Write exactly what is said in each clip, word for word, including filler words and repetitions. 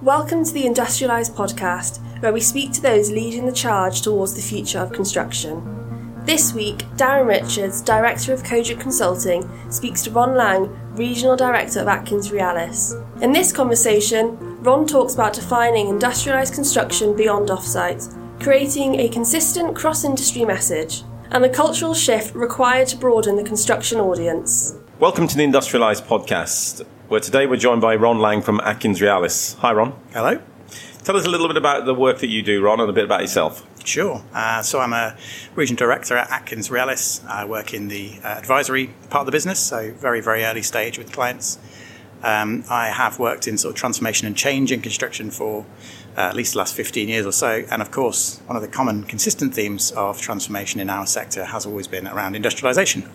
Welcome to the Industrialise podcast, where we speak to those leading the charge towards the future of construction. This week, Darren Richards, Director of Kojic Consulting, speaks to Ron Lang, Regional Director of AtkinsRéalis. In this conversation, Ron talks about defining industrialised construction beyond offsite, creating a consistent cross-industry message, and the cultural shift required to broaden the construction audience. Welcome to the Industrialise podcast, where today we're joined by Ron Lang from AtkinsRéalis. Hi, Ron. Hello. Tell us a little bit about the work that you do, Ron, and a bit about yourself. Sure. Uh, so I'm a regional director at AtkinsRéalis. I work in the uh, advisory part of the business, so very, very early stage with clients. Um, I have worked in sort of transformation and change in construction for uh, at least the last fifteen years or so. And of course, one of the common consistent themes of transformation in our sector has always been around industrialisation.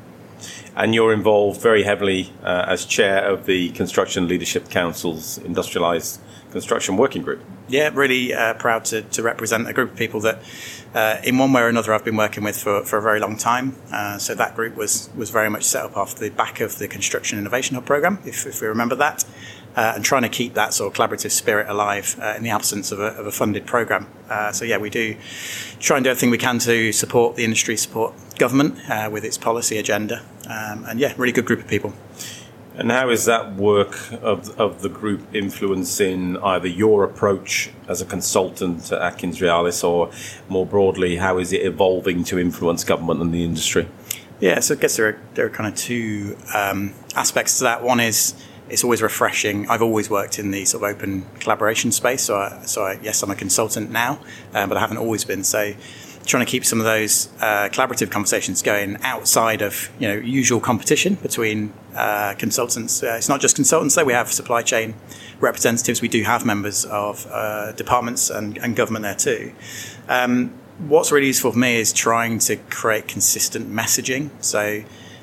And you're involved very heavily uh, as chair of the Construction Leadership Council's Industrialised Construction Working Group. Yeah, really uh, proud to, to represent a group of people that, uh, in one way or another, I've been working with for, for a very long time. Uh, so that group was was very much set up off the back of the Construction Innovation Hub programme, if, if we remember that, uh, and trying to keep that sort of collaborative spirit alive uh, in the absence of a, of a funded programme. Uh, so yeah, we do try and do everything we can to support the industry, support government uh, with its policy agenda, um, and yeah, really good group of people. And how is that work of of the group influencing either your approach as a consultant at AtkinsRéalis, or more broadly, how is it evolving to influence government and the industry? Yeah, so I guess there are, there are kind of two um, aspects to that. One is it's always refreshing. I've always worked in the sort of open collaboration space, so I, so I, yes, I'm a consultant now, um, but I haven't always been. So trying to keep some of those uh, collaborative conversations going outside of, you know, usual competition between uh, consultants. Uh, it's not just consultants, though. We have supply chain representatives. We do have members of uh, departments and, and government there too. Um, what's really useful for me is trying to create consistent messaging. So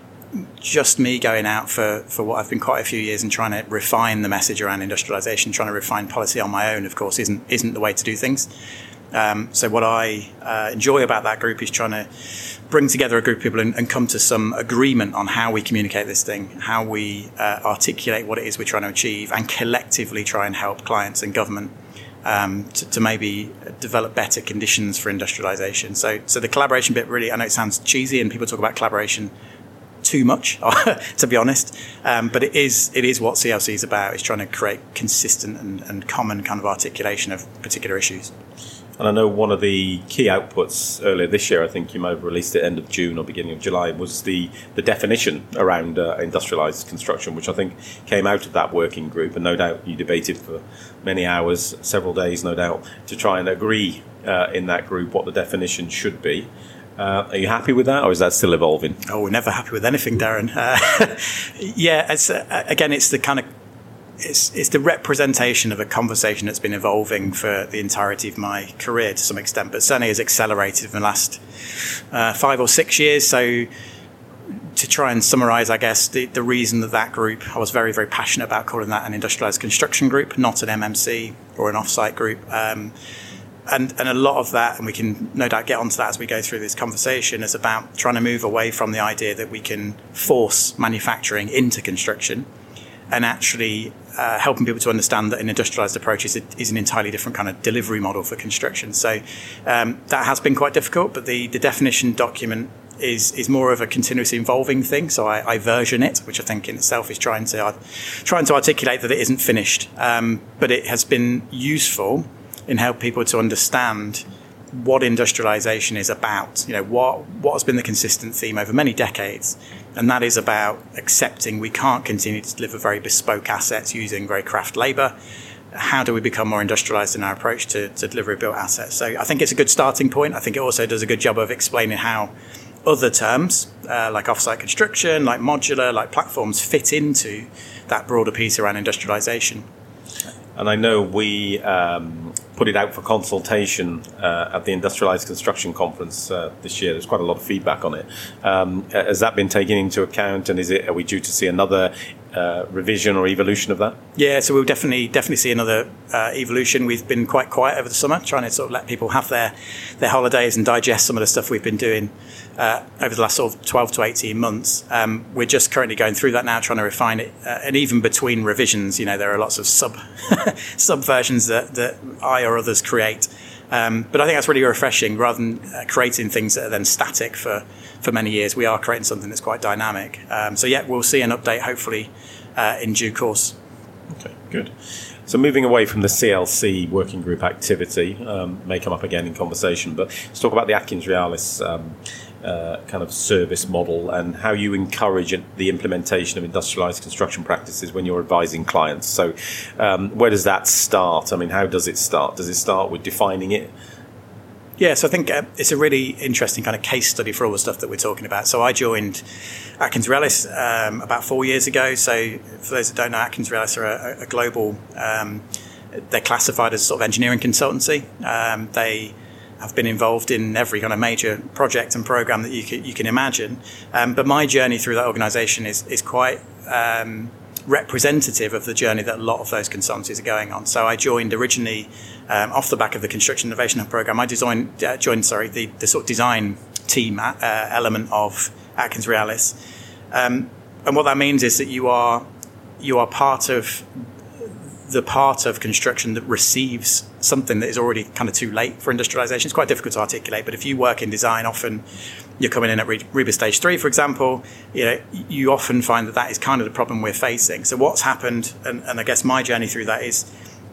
just me going out for, for what I've been quite a few years and trying to refine the message around industrialisation, trying to refine policy on my own, of course, isn't isn't the way to do things. Um, so what I uh, enjoy about that group is trying to bring together a group of people and, and come to some agreement on how we communicate this thing, how we uh, articulate what it is we're trying to achieve, and collectively try and help clients and government um, to, to maybe develop better conditions for industrialisation. So, so the collaboration bit really, I know it sounds cheesy and people talk about collaboration too much, to be honest, um, but it is it is what C L C is about, is trying to create consistent and, and common kind of articulation of particular issues. And I know one of the key outputs earlier this year, I think you might have released it end of June or beginning of July, was the, the definition around uh, industrialised construction, which I think came out of that working group. And no doubt you debated for many hours, several days, no doubt, to try and agree uh, in that group what the definition should be. Uh, are you happy with that, or is that still evolving? Oh, we're never happy with anything, Darren. Uh, yeah, it's, uh, again, it's the kind of It's, it's the representation of a conversation that's been evolving for the entirety of my career to some extent, but certainly has accelerated in the last uh, five or six years. So to try and summarise, I guess, the, the reason that that group, I was very, very passionate about calling that an industrialised construction group, not an M M C or an off-site group. Um, and, and a lot of that, and we can no doubt get onto that as we go through this conversation, is about trying to move away from the idea that we can force manufacturing into construction, and actually uh, helping people to understand that an industrialised approach is, a, is an entirely different kind of delivery model for construction. So um, that has been quite difficult, but the, the definition document is is more of a continuously evolving thing. So I, I version it, which I think in itself is trying to uh, trying to articulate that it isn't finished, um, but it has been useful in helping people to understand what industrialisation is about. You know, what what has been the consistent theme over many decades, and that is about accepting we can't continue to deliver very bespoke assets using very craft labour. How do we become more industrialised in our approach to, to delivery built assets? So I think it's a good starting point. I think it also does a good job of explaining how other terms, uh, like off-site construction, like modular, like platforms, fit into that broader piece around industrialisation. And I know we um, put it out for consultation uh, at the Industrialised Construction Conference uh, this year. There's quite a lot of feedback on it. Um, has that been taken into account, and is it? Are we due to see another uh, revision or evolution of that? Yeah, so we'll definitely definitely see another uh, evolution. We've been quite quiet over the summer, trying to sort of let people have their, their holidays and digest some of the stuff we've been doing uh, over the last sort of twelve to eighteen months. Um, we're just currently going through that now, trying to refine it. Uh, and even between revisions, you know, there are lots of sub sub versions that, that I or others create. Um, but I think that's really refreshing. Rather than uh, creating things that are then static for, for many years, we are creating something that's quite dynamic. Um, so yeah, we'll see an update hopefully uh, in due course. Okay, good. So moving away from the C L C working group activity, um, may come up again in conversation, but let's talk about the AtkinsRéalis um, uh, kind of service model and how you encourage the implementation of industrialised construction practices when you're advising clients. So um, where does that start? I mean, how does it start? Does it start with defining it? Yeah, so I think uh, it's a really interesting kind of case study for all the stuff that we're talking about. So I joined AtkinsRéalis um, about four years ago. So for those that don't know, AtkinsRéalis are a, a global, um, they're classified as sort of engineering consultancy. Um, they have been involved in every kind of major project and program that you can, you can imagine. Um, but my journey through that organisation is, is quite um, representative of the journey that a lot of those consultancies are going on. So I joined originally um, off the back of the Construction Innovation Hub program. I designed, uh, joined, sorry, the, the sort of design team uh, element of AtkinsRéalis. Um, and what that means is that you are you are part of the part of construction that receives something that is already kind of too late for industrialisation. It's quite difficult to articulate, but if you work in design, often you're coming in at RIBA stage three, for example, you know, you often find that that is kind of the problem we're facing. So what's happened, and, and I guess my journey through that is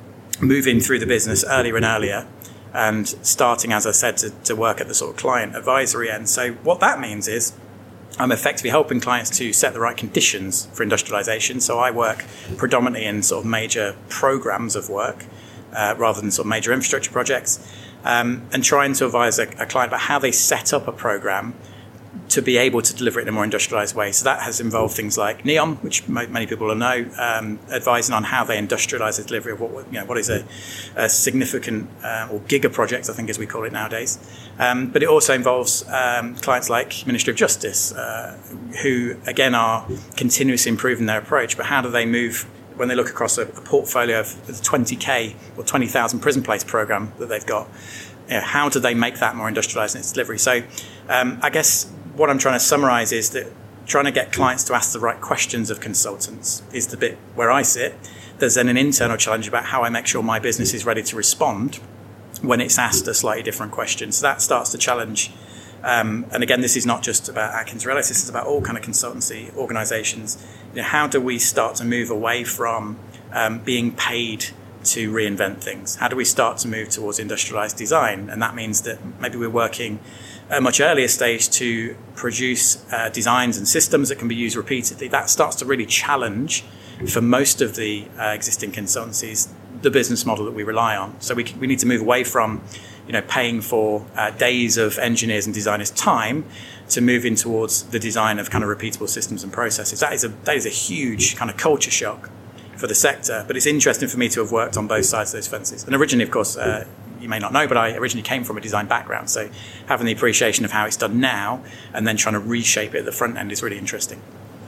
moving through the business earlier and earlier and starting, as I said, to, to work at the sort of client advisory end. So what that means is I'm effectively helping clients to set the right conditions for industrialisation. So I work predominantly in sort of major programs of work uh, rather than sort of major infrastructure projects, um, and trying to advise a, a client about how they set up a program to be able to deliver it in a more industrialised way. So that has involved things like NEOM, which many people will know, um, advising on how they industrialise the delivery of what you know what is a, a significant uh, or giga project, I think, as we call it nowadays. Um, but it also involves um, clients like Ministry of Justice, uh, who again are continuously improving their approach. But how do they move when they look across a, a portfolio of the twenty K or twenty thousand prison place programme that they've got? You know, how do they make that more industrialised in its delivery? So um, I guess what I'm trying to summarise is that trying to get clients to ask the right questions of consultants is the bit where I sit. There's then an internal challenge about how I make sure my business is ready to respond when it's asked a slightly different question. So that starts to challenge. Um, and again, this is not just about AtkinsRéalis, this is about all kind of consultancy organisations. You know, how do we start to move away from um, being paid to reinvent things? How do we start to move towards industrialised design? And that means that maybe we're working at a much earlier stage to produce uh, designs and systems that can be used repeatedly. That starts to really challenge, for most of the uh, existing consultancies, the business model that we rely on. So we, we need to move away from, you know, paying for uh, days of engineers and designers' time to moving towards the design of kind of repeatable systems and processes. That is a that is a huge kind of culture shock for the sector. But it's interesting for me to have worked on both sides of those fences. And originally, of course, uh, you may not know, but I originally came from a design background. So having the appreciation of how it's done now and then trying to reshape it at the front end is really interesting.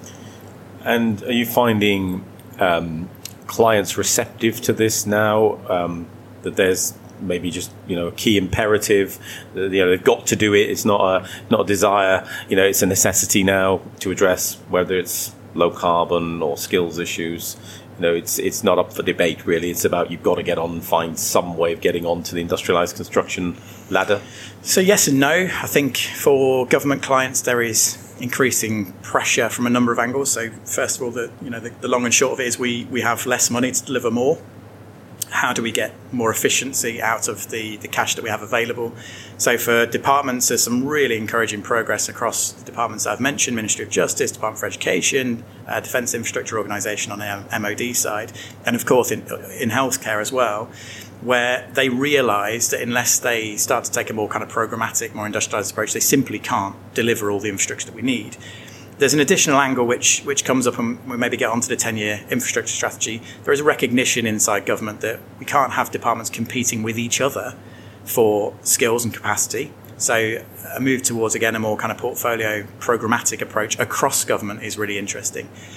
And are you finding um, clients receptive to this now, um, that there's maybe just, you know, a key imperative, you know, they've got to do it, it's not a not a desire, you know, it's a necessity now to address whether it's low carbon or skills issues? You know, it's it's not up for debate, really. It's about you've got to get on and find some way of getting onto the industrialised construction ladder. So yes and no. I think for government clients there is increasing pressure from a number of angles. So first of all, the you know the, the long and short of it is we we have less money to deliver more. How do we get more efficiency out of the, the cash that we have available? So for departments, there's some really encouraging progress across the departments I've mentioned: Ministry of Justice, Department for Education, uh, Defence Infrastructure Organisation on the M O D side, and of course in, in healthcare as well, where they realise that unless they start to take a more kind of programmatic, more industrialised approach, they simply can't deliver all the infrastructure that we need. There's an additional angle which which comes up, and we maybe get onto the ten-year infrastructure strategy. There is a recognition inside government that we can't have departments competing with each other for skills and capacity. So a move towards, again, a more kind of portfolio programmatic approach across government is really interesting.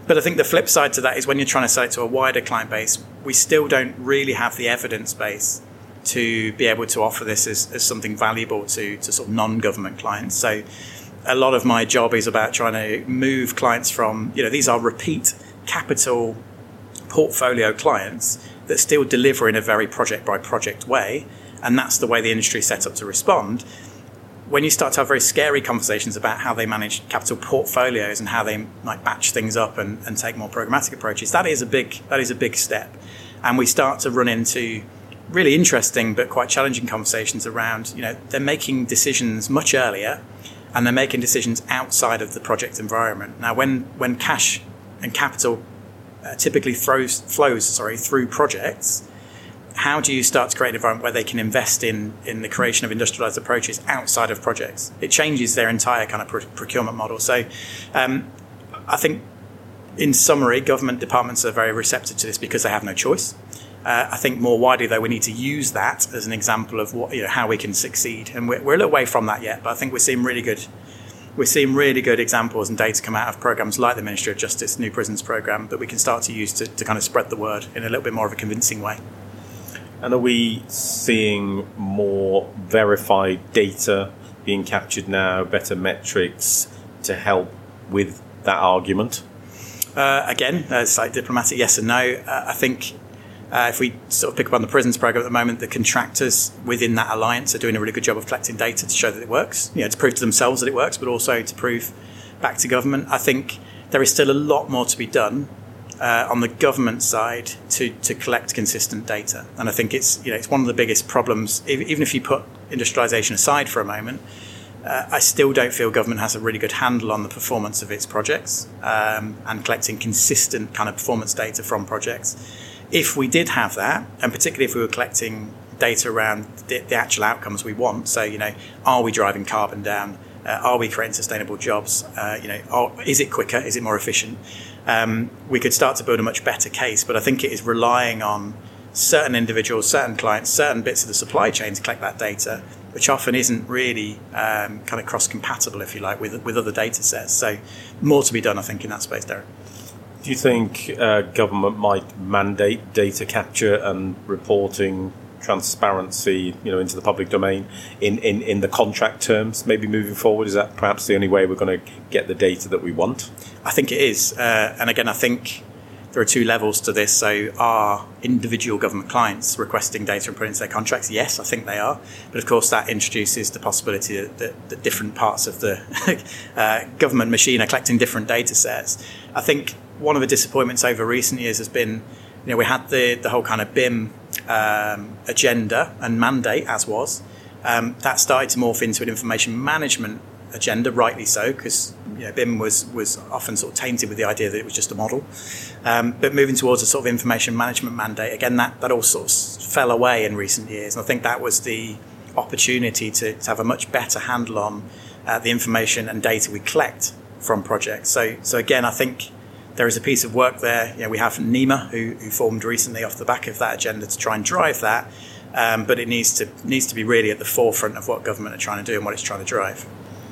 But I think the flip side to that is when you're trying to sell it to a wider client base, we still don't really have the evidence base to be able to offer this as, as something valuable to, to sort of non-government clients. So a lot of my job is about trying to move clients from, you know, these are repeat capital portfolio clients that still deliver in a very project by project way. And that's the way the industry is set up to respond. When you start to have very scary conversations about how they manage capital portfolios and how they might batch things up and, and take more programmatic approaches, that is a big that is a big step. And we start to run into really interesting but quite challenging conversations around, you know, they're making decisions much earlier and they're making decisions outside of the project environment. Now, when, when cash and capital uh, typically throws, flows sorry, through projects, how do you start to create an environment where they can invest in, in the creation of industrialized approaches outside of projects? It changes their entire kind of pr- procurement model. So um, I think, in summary, government departments are very receptive to this because they have no choice. Uh, I think more widely, though, we need to use that as an example of what, you know, how we can succeed. And we're, we're a little way from that yet, but I think we're seeing really good We're seeing really good examples and data come out of programs like the Ministry of Justice New Prisons Programme that we can start to use to, to kind of spread the word in a little bit more of a convincing way. And are we seeing more verified data being captured now, better metrics to help with that argument? Uh, again, uh, it's like diplomatic yes and no. Uh, I think uh, if we sort of pick up on the prisons programme at the moment, the contractors within that alliance are doing a really good job of collecting data to show that it works, you know, to prove to themselves that it works, but also to prove back to government. I think there is still a lot more to be done Uh, on the government side to, to collect consistent data. And I think it's, you know, it's one of the biggest problems, even if you put industrialisation aside for a moment, uh, I still don't feel government has a really good handle on the performance of its projects um, and collecting consistent kind of performance data from projects. If we did have that, and particularly if we were collecting data around the, the actual outcomes we want, so, you know, are we driving carbon down? Uh, are we creating sustainable jobs? Uh, you know, are, is it quicker? Is it more efficient? Um, we could start to build a much better case, but I think it is relying on certain individuals, certain clients, certain bits of the supply chain to collect that data, which often isn't really um, kind of cross-compatible, if you like, with with other data sets. So more to be done, I think, in that space, Derek. Do you think uh, government might mandate data capture and reporting, transparency, you know, into the public domain in, in, in the contract terms, maybe moving forward? Is that perhaps the only way we're going to get the data that we want? I think it is. Uh, and again, I think there are two levels to this. So are individual government clients requesting data and putting it into their contracts? Yes, I think they are. But of course, that introduces the possibility that, that, that different parts of the uh, government machine are collecting different data sets. I think one of the disappointments over recent years has been, you know, we had the, the whole kind of B I M um, agenda and mandate, as was. Um, that started to morph into an information management agenda, rightly so, because, you know, B I M was, was often sort of tainted with the idea that it was just a model. Um, but moving towards a sort of information management mandate, again, that, that all sort of fell away in recent years. And I think that was the opportunity to, to have a much better handle on uh, the information and data we collect from projects. So, so again, I think there is a piece of work there. You know, we have NEMA, who, who formed recently off the back of that agenda to try and drive that, um, but it needs to needs to be really at the forefront of what government are trying to do and what it's trying to drive.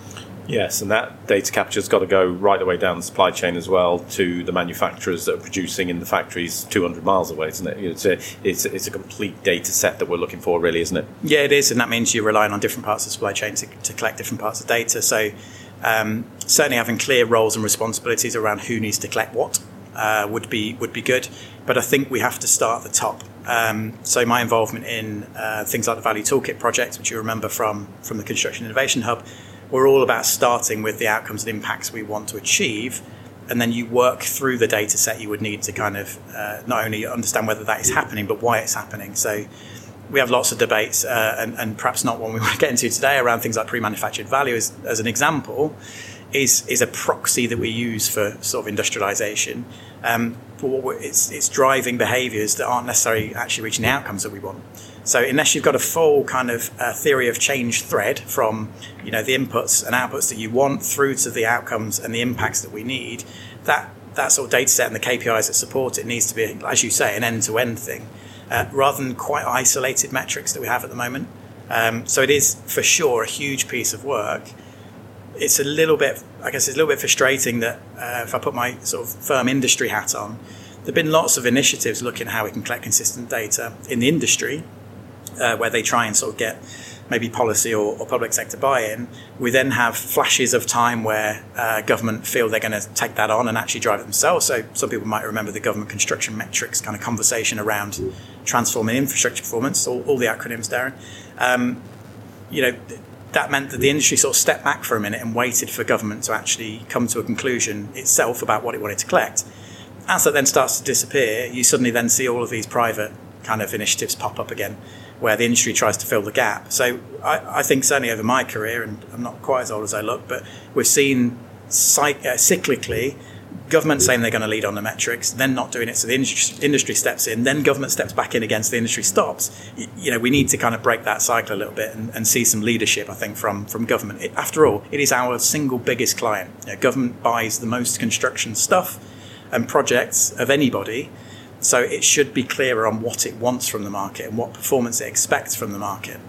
Yes, and that data capture's got to go right the way down the supply chain as well to the manufacturers that are producing in the factories two hundred miles away, isn't it? It's a, it's a, it's a complete data set that we're looking for, really, isn't it? Yeah, it is, and that means you're relying on different parts of the supply chain to, to collect different parts of data. So um, certainly having clear roles and responsibilities around who needs to collect what uh, would be would be good. But I think we have to start at the top. Um, so my involvement in uh, things like the Value Toolkit project, which you remember from, from the Construction Innovation Hub, we're all about starting with the outcomes and impacts we want to achieve, and then you work through the data set you would need to kind of uh, not only understand whether that is happening, but why it's happening. So we have lots of debates, uh, and, and perhaps not one we want to get into today, around things like pre-manufactured value as, as an example, is is a proxy that we use for sort of industrialisation. Um, but what we're, it's, it's driving behaviours that aren't necessarily actually reaching the outcomes that we want. So unless you've got a full kind of uh, theory of change thread from, you know, the inputs and outputs that you want through to the outcomes and the impacts that we need, that that sort of data set and the K P Is that support it needs to be, as you say, an end-to-end thing, uh, rather than quite isolated metrics that we have at the moment. Um, so it is for sure a huge piece of work. it's a little bit, I guess, it's a little bit frustrating that uh, if I put my sort of firm industry hat on, there've been lots of initiatives looking at how we can collect consistent data in the industry, uh, where they try and sort of get maybe policy or, or public sector buy-in. We then have flashes of time where uh, government feel they're going to take that on and actually drive it themselves. So some people might remember the government construction metrics kind of conversation around transforming infrastructure performance, all, all the acronyms, Darren. Um, you know, that meant that the industry sort of stepped back for a minute and waited for government to actually come to a conclusion itself about what it wanted to collect. As that then starts to disappear, you suddenly then see all of these private kind of initiatives pop up again, where the industry tries to fill the gap. So I, I think certainly over my career, and I'm not quite as old as I look, but we've seen cy- uh, cyclically government saying they're going to lead on the metrics, then not doing it, so the industry, industry steps in, then government steps back in again, so the industry stops. You, you know, we need to kind of break that cycle a little bit and, and see some leadership, I think, from, from government. It, after all, it is our single biggest client. You know, government buys the most construction stuff and projects of anybody, so it should be clearer on what it wants from the market and what performance it expects from the market.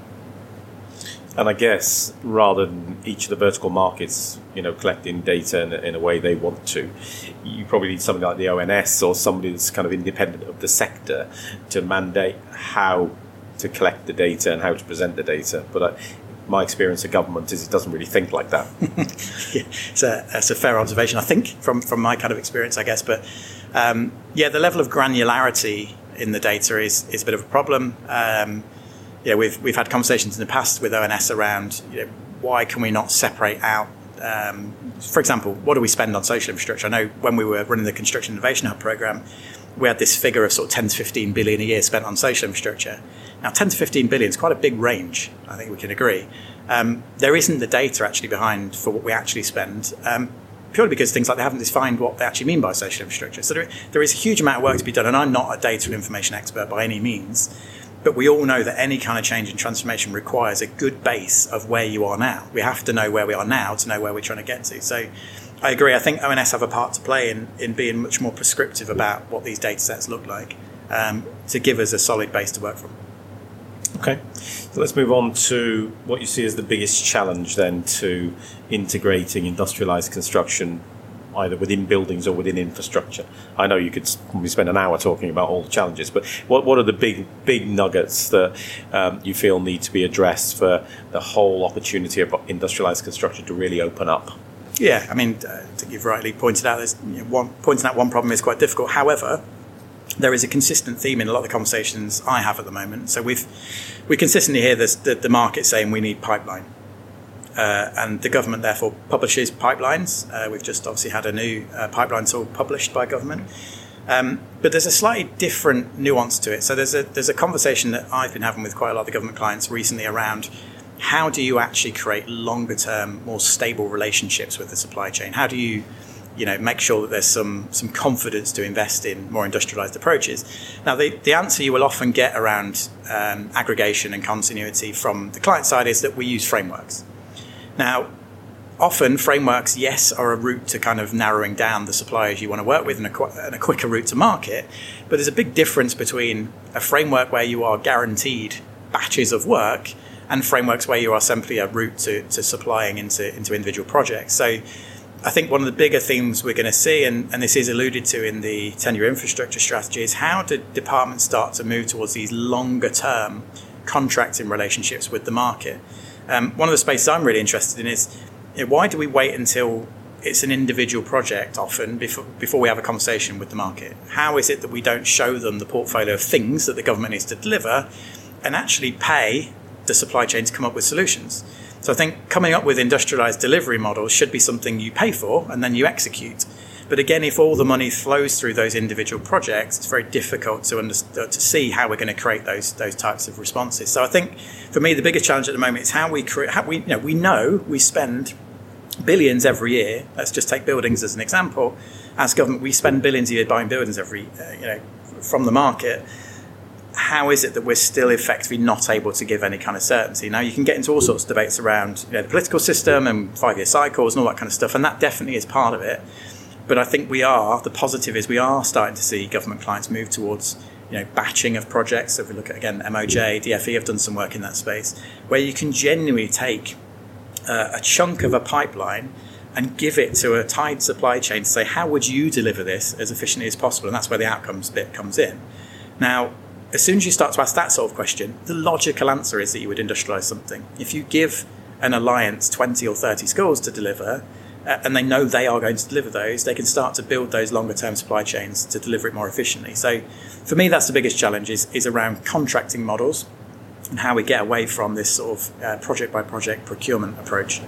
And I guess rather than each of the vertical markets, you know, collecting data in a, in a way they want to, you probably need something like the O N S or somebody that's kind of independent of the sector to mandate how to collect the data and how to present the data. But I, my experience of government is it doesn't really think like that. Yeah, it's a, it's a fair observation, I think, from, from my kind of experience, I guess. But um, yeah, the level of granularity in the data is, is a bit of a problem. Um, yeah, we've we've had conversations in the past with O N S around, you know, why can we not separate out, um, for example, what do we spend on social infrastructure? I know when we were running the Construction Innovation Hub programme, we had this figure of sort of ten to fifteen billion a year spent on social infrastructure. Now, ten to fifteen billion is quite a big range, I think we can agree. Um, there isn't the data actually behind for what we actually spend, um, purely because things like they haven't defined what they actually mean by social infrastructure. So there, there is a huge amount of work to be done, and I'm not a data and information expert by any means, but we all know that any kind of change and transformation requires a good base of where you are now. We have to know where we are now to know where we're trying to get to. So I agree. I think O N S have a part to play in, in being much more prescriptive about what these data sets look like, um, to give us a solid base to work from. Okay, so let's move on to what you see as the biggest challenge then to integrating industrialised construction either within buildings or within infrastructure. I know you could probably spend an hour talking about all the challenges, but what, what are the big big nuggets that um, you feel need to be addressed for the whole opportunity of industrialised construction to really open up? Yeah, I mean, uh, I think you've rightly pointed out, there's, you know, one, pointing out one problem is quite difficult. However, there is a consistent theme in a lot of the conversations I have at the moment. So we've we consistently hear this, the, the market saying we need pipeline. Uh, and the government therefore publishes pipelines. Uh, we've just obviously had a new uh, pipeline tool published by government. Um, but there's a slightly different nuance to it. So there's a there's a conversation that I've been having with quite a lot of the government clients recently around how do you actually create longer term, more stable relationships with the supply chain? How do you, you know, make sure that there's some some confidence to invest in more industrialized approaches? Now, the, the answer you will often get around um, aggregation and continuity from the client side is that we use frameworks. Now, often frameworks, yes, are a route to kind of narrowing down the suppliers you want to work with and a, qu- and a quicker route to market. But there's a big difference between a framework where you are guaranteed batches of work and frameworks where you are simply a route to, to supplying into, into individual projects. So I think one of the bigger themes we're going to see, and, and this is alluded to in the ten-year infrastructure strategy, is how do departments start to move towards these longer-term contracting relationships with the market? Um, one of the spaces I'm really interested in is, you know, why do we wait until it's an individual project often before, before we have a conversation with the market? How is it that we don't show them the portfolio of things that the government needs to deliver and actually pay the supply chain to come up with solutions? So I think coming up with industrialised delivery models should be something you pay for and then you execute. But again, if all the money flows through those individual projects, it's very difficult to under, to see how we're going to create those those types of responses. So I think for me, the biggest challenge at the moment is how we create. How we you know we know we spend billions every year. Let's just take buildings as an example. As government, we spend billions a year buying buildings every uh, you know from the market. How is it that we're still effectively not able to give any kind of certainty? Now, you can get into all sorts of debates around, you know, the political system and five-year cycles and all that kind of stuff, and that definitely is part of it. But I think we are, the positive is we are starting to see government clients move towards, you know, batching of projects. So if we look at, again, M O J, D F E have done some work in that space, where you can genuinely take uh, a chunk of a pipeline and give it to a tied supply chain to say, how would you deliver this as efficiently as possible? And that's where the outcomes bit comes in. Now, as soon as you start to ask that sort of question, the logical answer is that you would industrialise something. If you give an alliance twenty or thirty schools to deliver, uh, and they know they are going to deliver those, they can start to build those longer term supply chains to deliver it more efficiently. So for me, that's the biggest challenge is, is around contracting models and how we get away from this sort of uh, project by project procurement approach.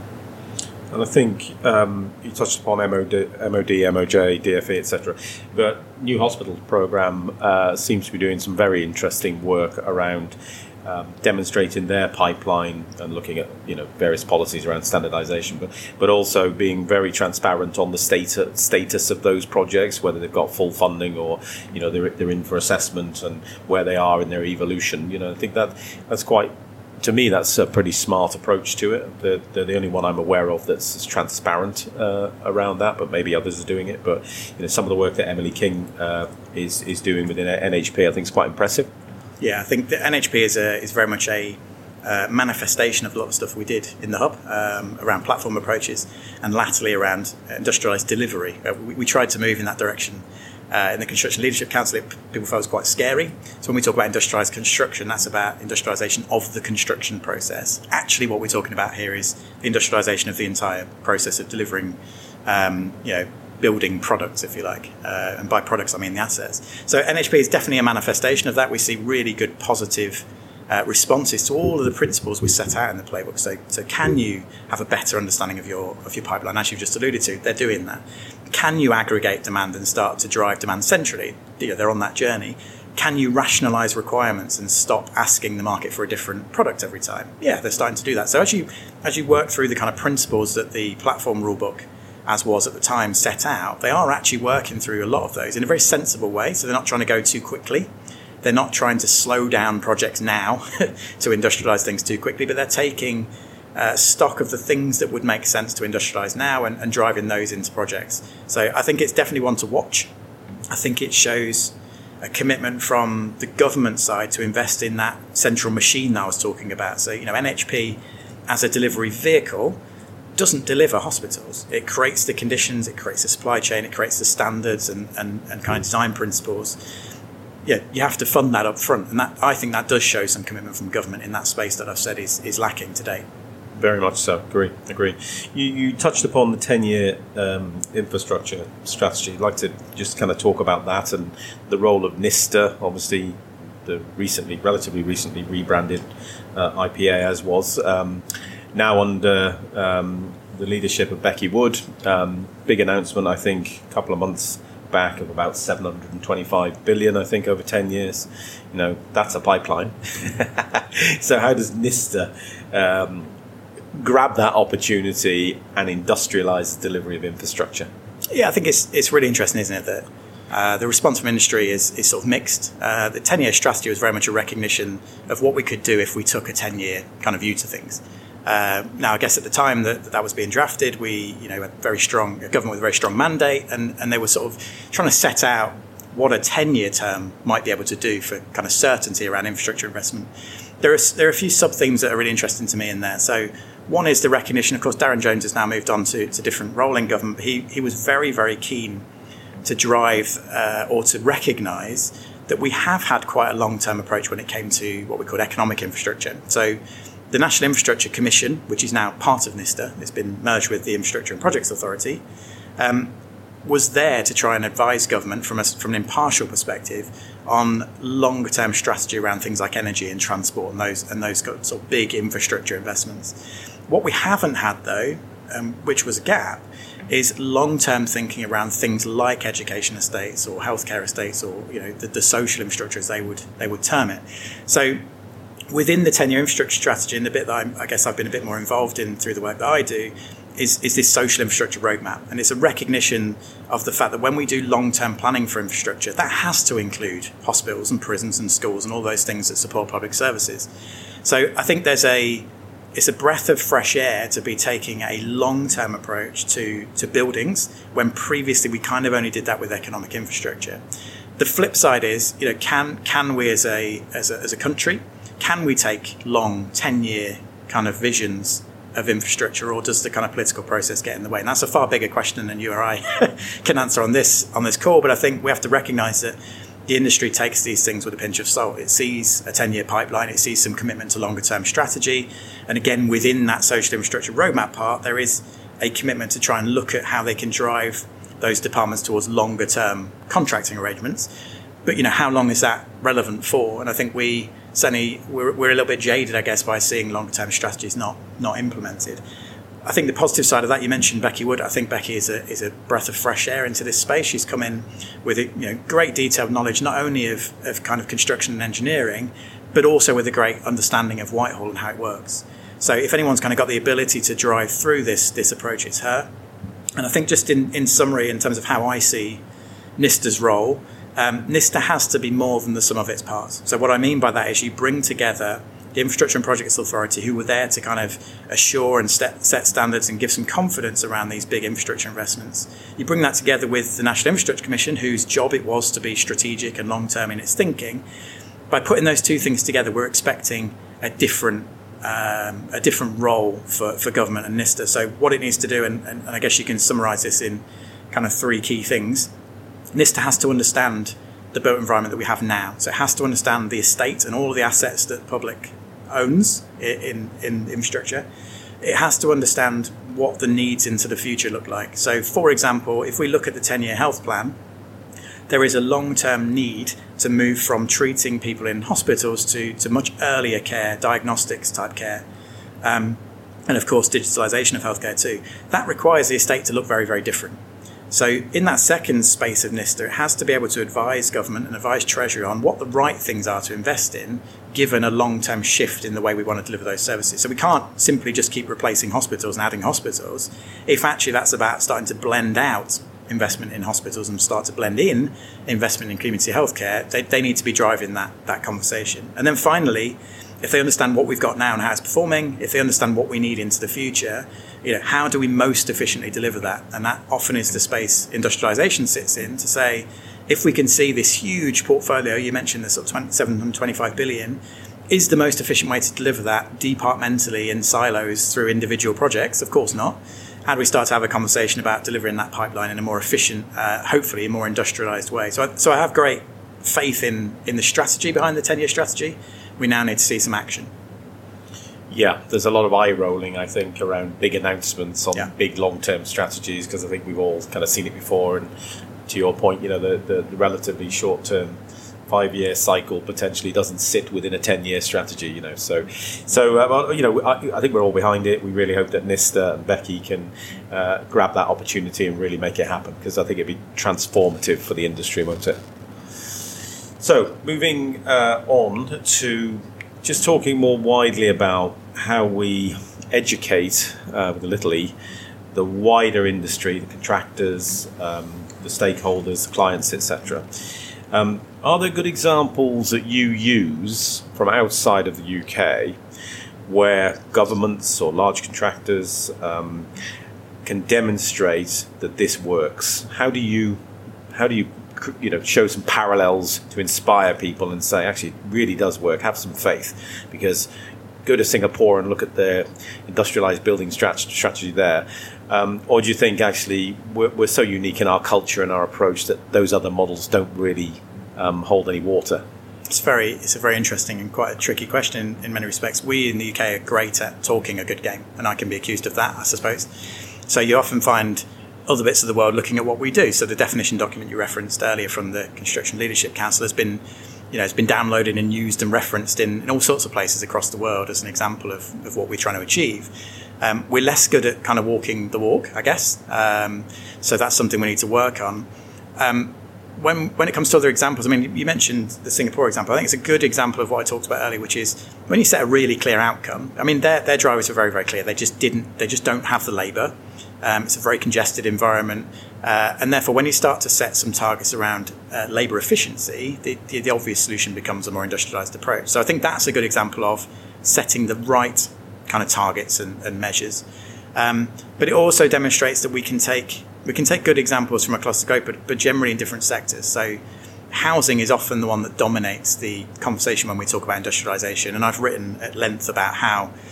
And I think um, you touched upon M O D, M O D, M O J, D F E, et cetera. But New Hospital Programme uh, seems to be doing some very interesting work around um, demonstrating their pipeline and looking at you know various policies around standardisation, but but also being very transparent on the status status of those projects, whether they've got full funding or you know they're they're in for assessment and where they are in their evolution. You know, I think that that's quite. To me, that's a pretty smart approach to it. They're, they're the only one I'm aware of that's as transparent uh, around that, but maybe others are doing it. But you know, some of the work that Emily King uh, is is doing within N H P, I think, is quite impressive. Yeah, I think the N H P is a, is very much a uh, manifestation of a lot of stuff we did in the hub um, around platform approaches, and latterly around industrialised delivery. Uh, we, we tried to move in that direction. Uh, in the Construction Leadership Council, it, people felt it was quite scary. So when we talk about industrialised construction, that's about industrialisation of the construction process. Actually, what we're talking about here is the industrialisation of the entire process of delivering, um, you know, building products, if you like. Uh, and by products, I mean the assets. So N H P is definitely a manifestation of that. We see really good positive uh, responses to all of the principles we set out in the playbook. So, so can you have a better understanding of your of your pipeline? As you've just alluded to, they're doing that. Can you aggregate demand and start to drive demand centrally? You know, they're on that journey. Can you rationalise requirements and stop asking the market for a different product every time? Yeah, they're starting to do that. So as you as you work through the kind of principles that the platform rulebook, as was at the time, set out, they are actually working through a lot of those in a very sensible way. So they're not trying to go too quickly. They're not trying to slow down projects now to industrialise things too quickly, but they're taking Uh, stock of the things that would make sense to industrialise now and, and driving those into projects. So I think it's definitely one to watch. I think it shows a commitment from the government side to invest in that central machine that I was talking about. So, you know, N H P as a delivery vehicle doesn't deliver hospitals. It creates the conditions, it creates the supply chain, it creates the standards and, and, and kind of design principles. Yeah, you have to fund that up front. And that I think that does show some commitment from government in that space that I've said is, is lacking today. Very much so. Agree. Agree. You, you touched upon the ten-year um, infrastructure strategy. I'd like to just kind of talk about that and the role of NISTA, obviously the recently, relatively recently rebranded uh, I P A as was, um, now under um, the leadership of Becky Wood. Um, big announcement, I think, a couple of months back of about seven hundred twenty-five billion, I think, over ten years. You know, that's a pipeline. So how does NISTA um, grab that opportunity and industrialise the delivery of infrastructure? Yeah, I think it's it's really interesting, isn't it, that uh, the response from industry is, is sort of mixed. Uh, the ten-year strategy was very much a recognition of what we could do if we took a ten-year kind of view to things. Uh, now, I guess at the time that that was being drafted, we, you know, had very strong a government with a very strong mandate, and, and they were sort of trying to set out what a ten-year term might be able to do for kind of certainty around infrastructure investment. There are there are a few sub-themes that are really interesting to me in there. So one is the recognition, of course, Darren Jones has now moved on to, to different role in government. He, he was very, very keen to drive uh, or to recognise that we have had quite a long-term approach when it came to what we call economic infrastructure. So the National Infrastructure Commission, which is now part of NISTA, it's been merged with the Infrastructure and Projects Authority, um, was there to try and advise government from a, from an impartial perspective on longer-term strategy around things like energy and transport and those and those sort of big infrastructure investments. What we haven't had, though, um, which was a gap, is long-term thinking around things like education estates or healthcare estates, or you know the, the social infrastructure as they would they would term it. So within the ten-year infrastructure strategy, and the bit that I'm, I guess I've been a bit more involved in through the work that I do, is, is this social infrastructure roadmap. And it's a recognition of the fact that when we do long-term planning for infrastructure, that has to include hospitals and prisons and schools and all those things that support public services. So I think there's a it's a breath of fresh air to be taking a long-term approach to, to buildings when previously we kind of only did that with economic infrastructure. The flip side is, you know, can can we as a as a, as a country, can we take long ten-year kind of visions of infrastructure, or does the kind of political process get in the way? And that's a far bigger question than you or I can answer on this on this call. But I think we have to recognise that the industry takes these things with a pinch of salt. It sees a ten-year pipeline, it sees some commitment to longer-term strategy. And again, within that social infrastructure roadmap part, there is a commitment to try and look at how they can drive those departments towards longer-term contracting arrangements. But, you know, how long is that relevant for? And I think we certainly, we're, we're a little bit jaded, I guess, by seeing longer-term strategies not not implemented. I think the positive side of that, you mentioned Becky Wood. I think Becky is a is a breath of fresh air into this space. She's come in with you know great detailed knowledge, not only of, of kind of construction and engineering, but also with a great understanding of Whitehall and how it works. So if anyone's kind of got the ability to drive through this this approach, it's her. And I think just in, in summary, in terms of how I see NISTA's role, um, NISTA has to be more than the sum of its parts. So what I mean by that is you bring together the Infrastructure and Projects Authority, who were there to kind of assure and set, set standards and give some confidence around these big infrastructure investments. You bring that together with the National Infrastructure Commission, whose job it was to be strategic and long-term in its thinking. By putting those two things together, we're expecting a different um, a different role for, for government and NISTA. So what it needs to do, and, and, and I guess you can summarise this in kind of three key things. NISTA has to understand the built environment that we have now. So it has to understand the estate and all of the assets that the public owns in, in infrastructure. It has to understand what the needs into the future look like. So, for example, if we look at the ten-year health plan, there is a long-term need to move from treating people in hospitals to, to much earlier care, diagnostics type care. Um, and of course, digitalisation of healthcare too. That requires the estate to look very, very different. So in that second space of NISTA, it has to be able to advise government and advise Treasury on what the right things are to invest in, given a long-term shift in the way we want to deliver those services. So we can't simply just keep replacing hospitals and adding hospitals. If actually that's about starting to blend out investment in hospitals and start to blend in investment in community healthcare, they, they need to be driving that, that conversation. And then finally, if they understand what we've got now and how it's performing, if they understand what we need into the future, you know, how do we most efficiently deliver that? And that often is the space industrialisation sits in, to say, if we can see this huge portfolio, you mentioned the sort of seven hundred twenty-five billion, is the most efficient way to deliver that departmentally in silos through individual projects? Of course not. How do we start to have a conversation about delivering that pipeline in a more efficient, uh, hopefully a more industrialised way? So I, so I have great faith in, in the strategy behind the ten-year strategy. We now need to see some action. Yeah, there's a lot of eye rolling, I think, around big announcements on yeah. big long-term strategies, because I think we've all kind of seen it before. And to your point, you know, the, the, the relatively short-term five-year cycle potentially doesn't sit within a ten-year strategy, you know. So, so uh, you know, I, I think we're all behind it. We really hope that NISTA and Becky can uh, grab that opportunity and really make it happen, because I think it'd be transformative for the industry, won't it? So, moving uh, on to just talking more widely about how we educate, uh, with a little e, the wider industry, the contractors, um, the stakeholders, clients, et cetera. Um, are there good examples that you use from outside of the U K where governments or large contractors um, can demonstrate that this works? How do you, how do you, you know, show some parallels to inspire people and say, actually, it really does work? Have some faith, because go to Singapore and look at their industrialized building strategy there. Um, or do you think actually we're, we're so unique in our culture and our approach that those other models don't really um, hold any water? It's very, it's a very interesting and quite a tricky question in, in many respects. We in the U K are great at talking a good game, and I can be accused of that, I suppose. So you often find other bits of the world looking at what we do. So the definition document you referenced earlier from the Construction Leadership Council has been, you know, it's been downloaded and used and referenced in, in all sorts of places across the world as an example of, of what we're trying to achieve. Um, we're less good at kind of walking the walk, I guess. Um, so that's something we need to work on. Um, when when it comes to other examples, I mean, you mentioned the Singapore example. I think it's a good example of what I talked about earlier, which is when you set a really clear outcome. I mean, their their drivers were very, very clear. They just didn't. They just don't have the labour. Um, it's a very congested environment, uh, and therefore, when you start to set some targets around uh, labour efficiency, the, the, the obvious solution becomes a more industrialised approach. So I think that's a good example of setting the right kind of targets and, and measures. Um, but it also demonstrates that we can take we can take good examples from across the globe, but, but generally in different sectors. So housing is often the one that dominates the conversation when we talk about industrialisation, and I've written at length about how,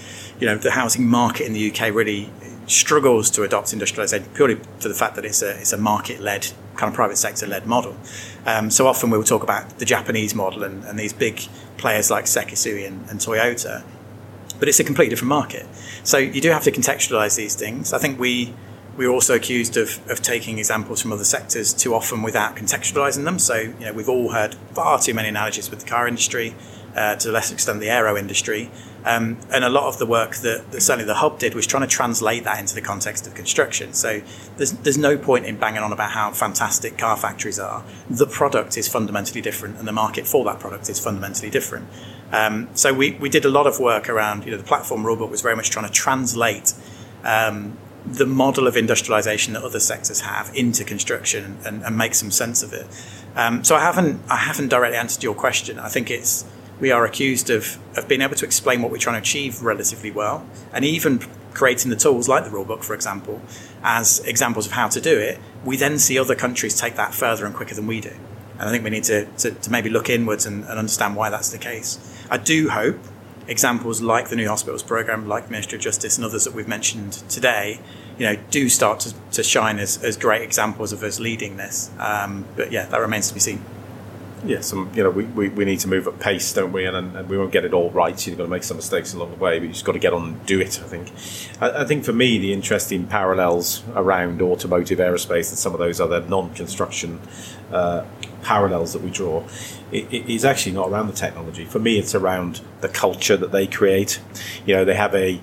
you know, the housing market in the U K really struggles to adopt industrialisation purely for the fact that it's a it's a market-led, kind of private sector-led model. Um, so often we will talk about the Japanese model and, and these big players like Sekisui and, and Toyota, but it's a completely different market. So you do have to contextualise these things. I think we we're also accused of, of taking examples from other sectors too often without contextualising them. So you know, we've all heard far too many analogies with the car industry, uh, to a lesser extent the aero industry. Um, and a lot of the work that, that certainly the Hub did was trying to translate that into the context of construction. So there's there's no point in banging on about how fantastic car factories are. The product is fundamentally different, and the market for that product is fundamentally different. Um, so we, we did a lot of work around, you know, the platform rulebook was very much trying to translate um, the model of industrialisation that other sectors have into construction and, and make some sense of it. Um, so I haven't I haven't directly answered your question. I think it's we are accused of, of being able to explain what we're trying to achieve relatively well, and even creating the tools like the rulebook, for example, as examples of how to do it. We then see other countries take that further and quicker than we do. And I think we need to, to, to maybe look inwards and, and understand why that's the case. I do hope examples like the New Hospitals Programme, like the Ministry of Justice and others that we've mentioned today, you know, do start to, to shine as, as great examples of us leading this. Um, but yeah, that remains to be seen. Yes, and you know we, we, we need to move at pace, don't we? And, and we won't get it all right. You've got to make some mistakes along the way, but you've just got to get on and do it. I think. I, I think for me, the interesting parallels around automotive, aerospace, and some of those other non-construction uh, parallels that we draw, it, it is actually not around the technology. For me, it's around the culture that they create. You know, they have a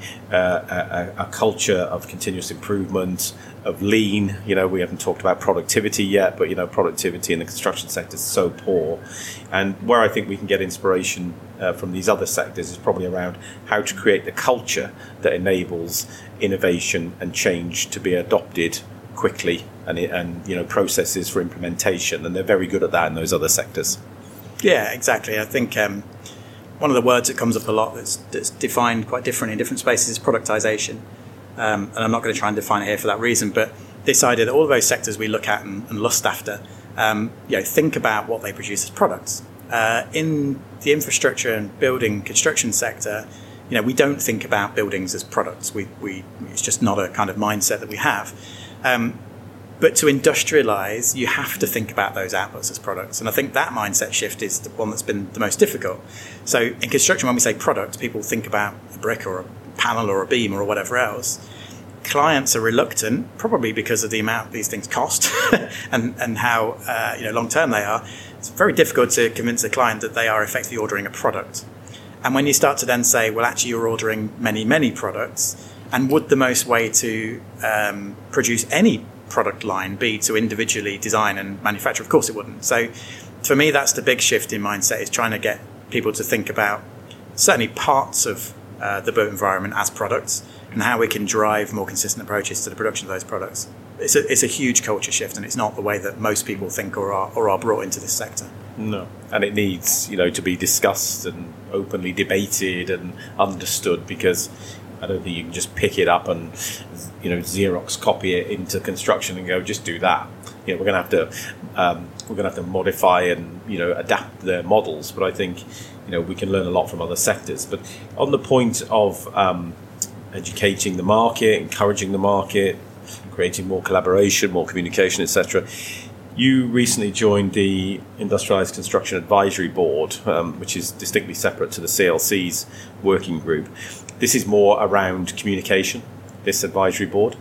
uh, a, a culture of continuous improvement, of lean. You know, we haven't talked about productivity yet, but you know, productivity in the construction sector is so poor. And where I think we can get inspiration uh, from these other sectors is probably around how to create the culture that enables innovation and change to be adopted quickly, and and you know, processes for implementation. And they're very good at that in those other sectors. Yeah, exactly. I think um, one of the words that comes up a lot that's, that's defined quite differently in different spaces is productization. Um, and I'm not going to try and define it here for that reason, but this idea that all of those sectors we look at and, and lust after, um, you know, think about what they produce as products. Uh, in the infrastructure and building construction sector, you know, we don't think about buildings as products. We, we it's just not a kind of mindset that we have. Um, but to industrialise, you have to think about those outputs as products. And I think that mindset shift is the one that's been the most difficult. So in construction, when we say product, people think about a brick or a panel or a beam or whatever else. Clients are reluctant, probably because of the amount these things cost and, and how uh, you know long term they are. It's very difficult to convince a client that they are effectively ordering a product. And when you start to then say, well, actually, you're ordering many, many products, and would the most way to um, produce any product line be to individually design and manufacture? Of course it wouldn't. So for me, that's the big shift in mindset, is trying to get people to think about certainly parts of uh, the built environment as products, and how we can drive more consistent approaches to the production of those products. It's a, it's a huge culture shift, and it's not the way that most people think or are, or are brought into this sector. No, and it needs, you know, to be discussed and openly debated and understood, because I don't think you can just pick it up and, you know, Xerox copy it into construction and go, just do that. You know, we're going to have to um, we're going to have to modify and, you know, adapt the models. But I think, you know, we can learn a lot from other sectors. But on the point of um, educating the market, encouraging the market, creating more collaboration, more communication, et cetera. You recently joined the Industrialised Construction Advisory Board, um, which is distinctly separate to the C L C's working group. This is more around communication, this advisory board.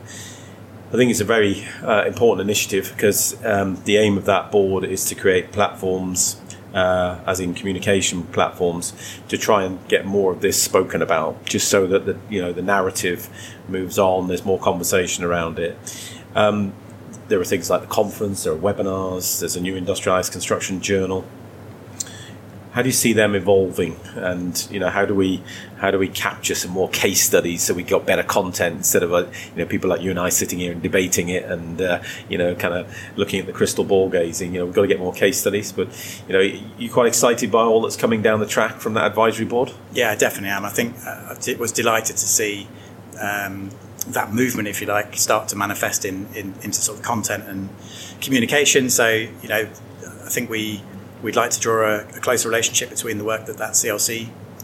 I think it's a very uh, important initiative, because um, the aim of that board is to create platforms, uh, as in communication platforms, to try and get more of this spoken about, just so that the you know the narrative moves on. There's more conversation around it. Um, there are things like the conference, there are webinars, there's a new Industrialised Construction Journal. How do you see them evolving, and you know how do we how do we capture some more case studies so we got better content instead of uh, you know people like you and I sitting here and debating it and uh, you know kind of looking at the crystal ball gazing. You know we've got to get more case studies. But you know you're quite excited by all that's coming down the track from that advisory board. Yeah, I definitely am. I think uh, I was delighted to see um, that movement, if you like, start to manifest in, in into sort of content and communication. So you know I think we. We'd like to draw a, a closer relationship between the work that that C L C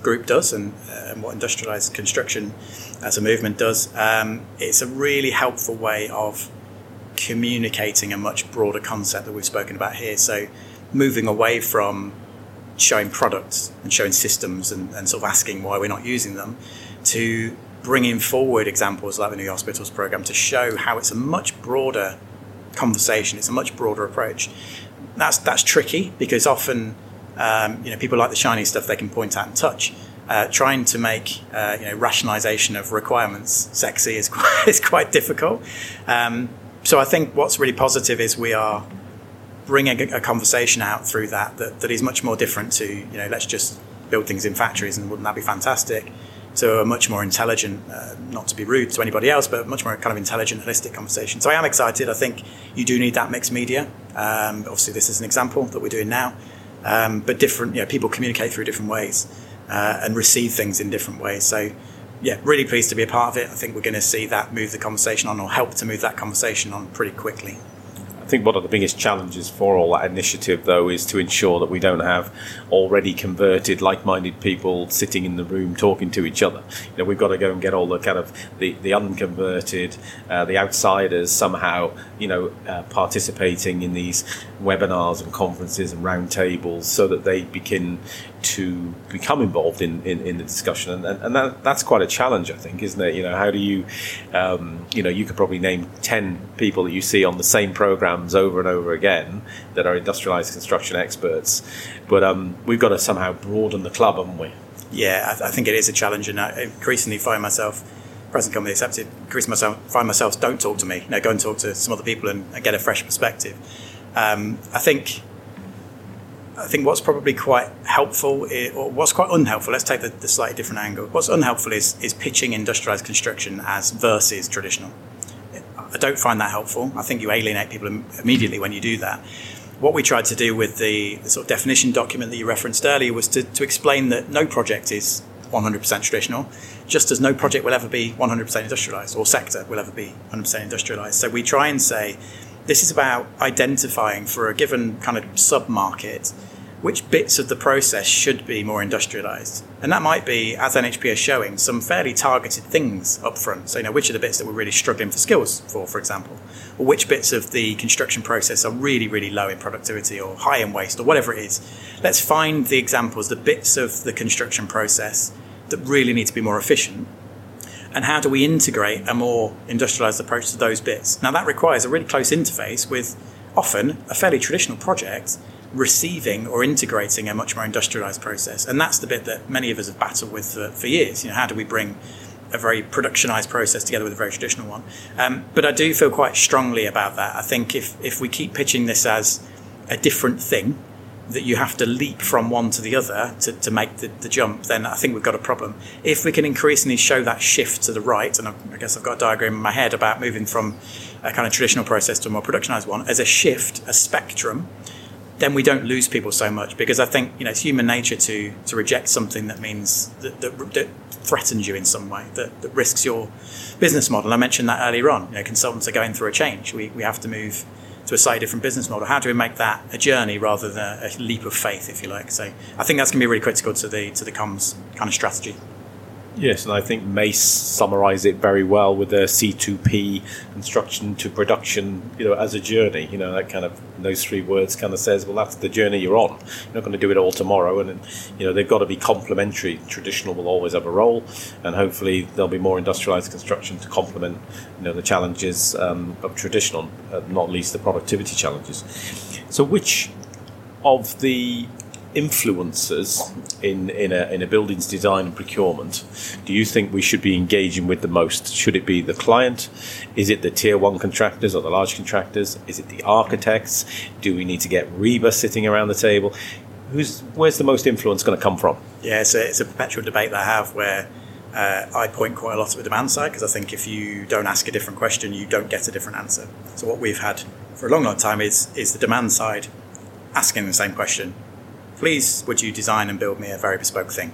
group does and, uh, and what industrialised construction as a movement does, um, it's a really helpful way of communicating a much broader concept that we've spoken about here. So moving away from showing products and showing systems and, and sort of asking why we're not using them, to bringing forward examples like the New Hospitals Programme to show how it's a much broader conversation, it's a much broader approach. That's that's tricky because often um, you know, people like the shiny stuff they can point at and touch. Uh, trying to make uh, you know, rationalisation of requirements sexy is quite, is quite difficult. Um, so I think what's really positive is we are bringing a, a conversation out through that, that that is much more different to, you know, let's just build things in factories and wouldn't that be fantastic, to a much more intelligent, uh, not to be rude to anybody else, but much more kind of intelligent, holistic conversation. So I am excited. I think you do need that mixed media. Um, obviously, this is an example that we're doing now, um, but different, you know, people communicate through different ways uh, and receive things in different ways. So, yeah, really pleased to be a part of it. I think we're going to see that move the conversation on, or help to move that conversation on pretty quickly. I think one of the biggest challenges for all that initiative, though, is to ensure that we don't have already converted, like-minded people sitting in the room talking to each other. You know, we've got to go and get all the kind of the, the unconverted, uh, the outsiders somehow, you know, uh, participating in these webinars and conferences and roundtables, so that they begin to become involved in, in, in the discussion. And, and, and that, that's quite a challenge, I think, isn't it? You know, how do you, um, you know, you could probably name ten people that you see on the same programs over and over again that are industrialised construction experts. But um, we've got to somehow broaden the club, haven't we? Yeah, I, th- I think it is a challenge, and I increasingly find myself, present company accepted, increasingly myself, find myself, don't talk to me, you know, go and talk to some other people and, and get a fresh perspective. Um, I think I think what's probably quite helpful, is, or what's quite unhelpful, let's take the, the slightly different angle. What's unhelpful is, is pitching industrialised construction as versus traditional. I don't find that helpful. I think you alienate people immediately when you do that. What we tried to do with the, the sort of definition document that you referenced earlier was to, to explain that no project is one hundred percent traditional, just as no project will ever be one hundred percent industrialised, or sector will ever be one hundred percent industrialised. So we try and say, this is about identifying for a given kind of sub-market which bits of the process should be more industrialised. And that might be, as N H P is showing, some fairly targeted things up front. So, you know, which are the bits that we're really struggling for skills for, for example, or which bits of the construction process are really, really low in productivity or high in waste or whatever it is. Let's find the examples, the bits of the construction process that really need to be more efficient. And how do we integrate a more industrialised approach to those bits? Now, that requires a really close interface with often a fairly traditional project receiving or integrating a much more industrialised process. And that's the bit that many of us have battled with for, for years. You know, how do we bring a very productionised process together with a very traditional one? Um, but I do feel quite strongly about that. I think if, if we keep pitching this as a different thing, that you have to leap from one to the other to, to make the, the jump, then I think we've got a problem. If we can increasingly show that shift to the right, and I, I guess I've got a diagram in my head about moving from a kind of traditional process to a more productionised one, as a shift, a spectrum, then we don't lose people so much, because I think, you know, it's human nature to to reject something that means that, that, that threatens you in some way, that, that risks your business model. I mentioned that earlier on. You know, consultants are going through a change. We we have to move to a slightly different business model. How do we make that a journey rather than a leap of faith, if you like? So I think that's going to be really critical to the to the comms kind of strategy. Yes, and I think Mace summarised it very well with their C two P, construction to production, you know, as a journey. You know, that kind of, those three words kind of says, well, that's the journey you're on. You're not going to do it all tomorrow, and, you know, they've got to be complementary. Traditional will always have a role, and hopefully there'll be more industrialised construction to complement, you know, the challenges um, of traditional, uh, not least the productivity challenges. So which of the influencers in in a, in a building's design and procurement do you think we should be engaging with the most? Should it be the client? Is it the tier one contractors or the large contractors? Is it the architects? Do we need to get RIBA sitting around the table? Who's where's the most influence going to come from? Yeah, it's a, it's a perpetual debate that I have, where uh, I point quite a lot at the demand side, because I think if you don't ask a different question, you don't get a different answer. So what we've had for a long, long time is is the demand side asking the same question. Please, would you design and build me a very bespoke thing?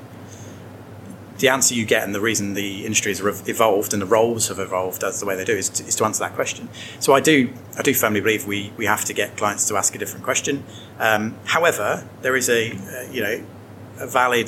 The answer you get, and the reason the industries have evolved and the roles have evolved as the way they do, is to, is to answer that question. So I do, I do firmly believe we we have to get clients to ask a different question. Um, however, there is a uh, you know a valid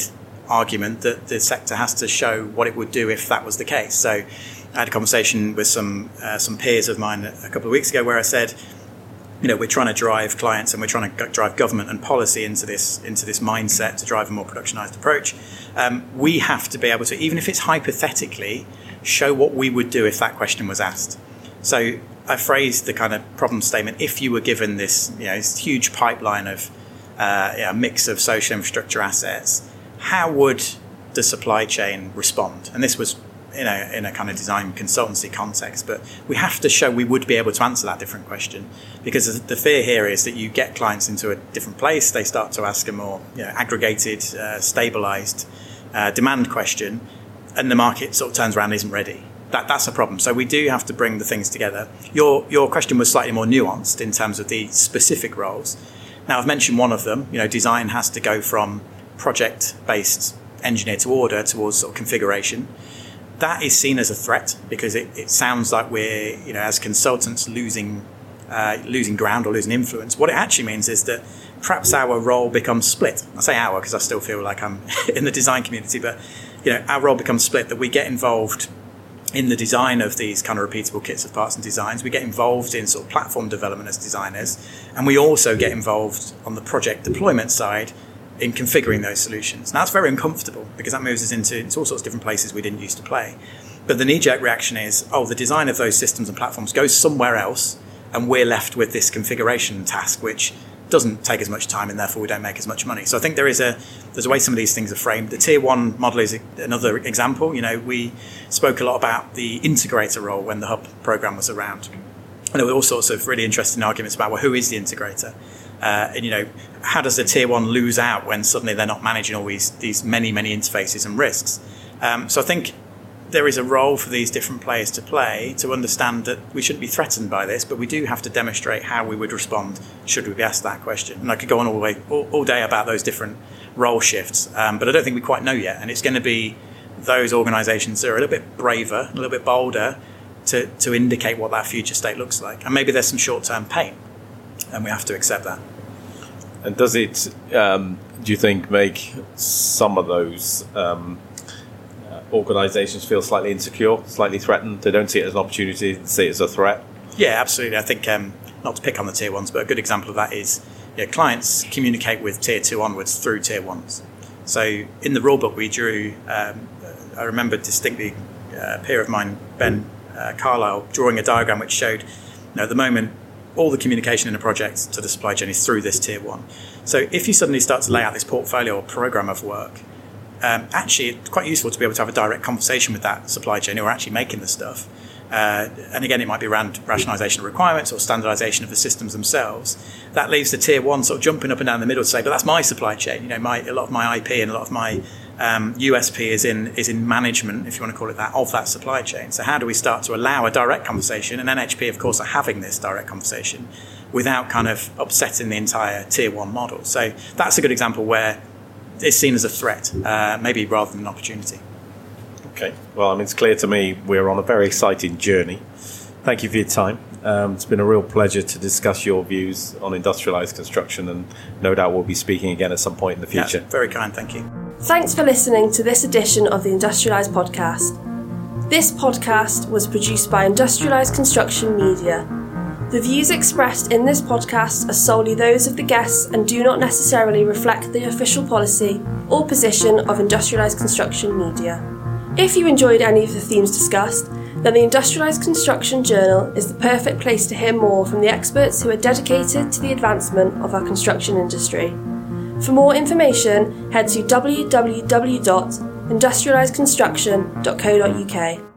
argument that the sector has to show what it would do if that was the case. So I had a conversation with some uh, some peers of mine a couple of weeks ago where I said, you know, we're trying to drive clients and we're trying to go- drive government and policy into this into this mindset to drive a more productionized approach. Um, we have to be able to, even if it's hypothetically, show what we would do if that question was asked. So I phrased the kind of problem statement: if you were given this, you know, this huge pipeline of uh, you know, a mix of social infrastructure assets, how would the supply chain respond? And this was in a in a kind of design consultancy context, but we have to show we would be able to answer that different question, because the fear here is that you get clients into a different place, they start to ask a more, you know, aggregated, uh, stabilized uh, demand question, and the market sort of turns around and isn't ready. That that's a problem. So we do have to bring the things together. Your your question was slightly more nuanced in terms of the specific roles. Now I've mentioned one of them. You know, design has to go from project-based engineer to order towards sort of configuration. That is seen as a threat because it, it sounds like we're, you know, as consultants losing uh, losing ground or losing influence. What it actually means is that perhaps our role becomes split. I say our because I still feel like I'm in the design community, but you know, our role becomes split, that we get involved in the design of these kind of repeatable kits of parts and designs. We get involved in sort of platform development as designers, and we also get involved on the project deployment side in configuring those solutions. Now, that's very uncomfortable because that moves us into, into all sorts of different places we didn't used to play. But the knee-jerk reaction is, oh, the design of those systems and platforms goes somewhere else, and we're left with this configuration task, which doesn't take as much time, and therefore we don't make as much money. So I think there is a there's a way some of these things are framed. The tier one model is another example. You know, we spoke a lot about the integrator role when the Hub program was around, and there were all sorts of really interesting arguments about, well, who is the integrator? Uh, and, you know, how does the tier one lose out when suddenly they're not managing all these, these many, many interfaces and risks? Um, so I think there is a role for these different players to play to understand that we shouldn't be threatened by this, but we do have to demonstrate how we would respond should we be asked that question. And I could go on all the way, all, all day about those different role shifts, um, but I don't think we quite know yet. And it's going to be those organisations that are a little bit braver, a little bit bolder to, to indicate what that future state looks like. And maybe there's some short-term pain, and we have to accept that. And does it, um, do you think, make some of those um, uh, organisations feel slightly insecure, slightly threatened? They don't see it as an opportunity, they see it as a threat? Yeah, absolutely. I think, um, not to pick on the tier ones, but a good example of that is, you know, clients communicate with tier two onwards through tier ones. So in the rulebook we drew, um, I remember distinctly uh, a peer of mine, Ben uh, Carlisle, drawing a diagram which showed, you know, at the moment, all the communication in a project to the supply chain is through this tier one. So if you suddenly start to lay out this portfolio or program of work, um, actually it's quite useful to be able to have a direct conversation with that supply chain who are actually making the stuff. Uh, and again, it might be around rationalisation of requirements or standardisation of the systems themselves. That leaves the tier one sort of jumping up and down the middle to say, but that's my supply chain. You know, my, a lot of my I P and a lot of my um, U S P is in is in management, if you want to call it that, of that supply chain. So how do we start to allow a direct conversation? And N H P, of course, are having this direct conversation without kind of upsetting the entire tier one model. So that's a good example where it's seen as a threat, uh, maybe rather than an opportunity. Okay. Well, I mean, it's clear to me we're on a very exciting journey. Thank you for your time. Um, it's been a real pleasure to discuss your views on industrialised construction, and no doubt we'll be speaking again at some point in the future. Yeah, very kind, thank you. Thanks for listening to this edition of the Industrialised Podcast. This podcast was produced by Industrialised Construction Media. The views expressed in this podcast are solely those of the guests and do not necessarily reflect the official policy or position of Industrialised Construction Media. If you enjoyed any of the themes discussed, then the Industrialised Construction Journal is the perfect place to hear more from the experts who are dedicated to the advancement of our construction industry. For more information, head to w w w dot industrialised construction dot co dot u k.